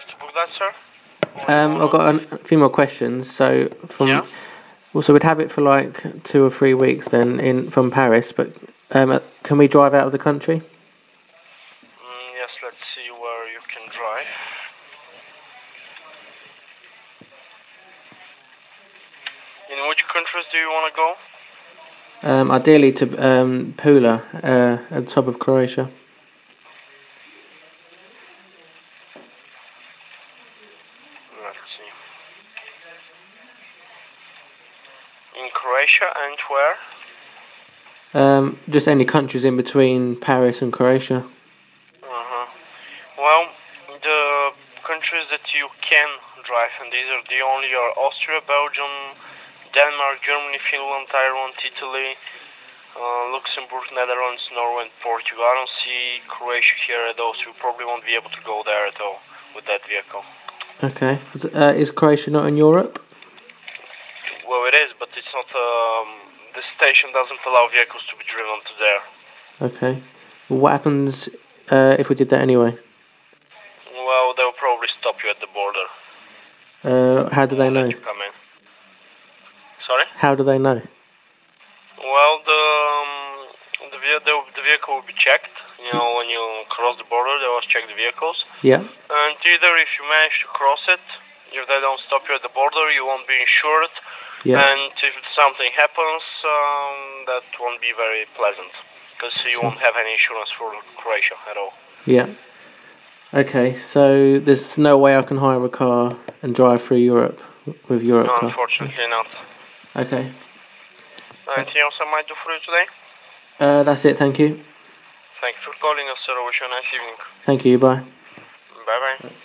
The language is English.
like to book that, sir? I've got a few more questions. So Yeah. so we'd have it for like 2 or 3 weeks then from Paris, but can we drive out of the country? Yes, let's see where you can drive. In which countries do you want to go? Ideally to Pula, at the top of Croatia. Let's see. In Croatia and where? Just any countries in between Paris and Croatia. Well, the countries that you can drive, and these are the only are Austria, Belgium, Denmark, Germany, Finland, Ireland, Italy, Luxembourg, Netherlands, Norway, and Portugal. I don't see Croatia here at all, so you probably won't be able to go there at all with that vehicle. Okay. Is Croatia not in Europe? Well, it is, but it's not. The station doesn't allow vehicles to be driven to there. Okay. What happens if we did that anyway? Well, they'll probably stop you at the border. How do they know? You come in. Sorry? How do they know? Well, the vehicle will be checked. You know, when you cross the border, they always check the vehicles. Yeah. And either if you manage to cross it, if they don't stop you at the border, you won't be insured. Yeah. And if something happens, that won't be very pleasant, because you won't have any insurance for Croatia at all. Yeah. Okay, so there's no way I can hire a car and drive through Europe with Europe No, car? unfortunately not. Okay. Anything else I might do for you today? That's it, thank you. Thank you for calling us, sir. I wish you a nice evening. Thank you, bye. Bye-bye.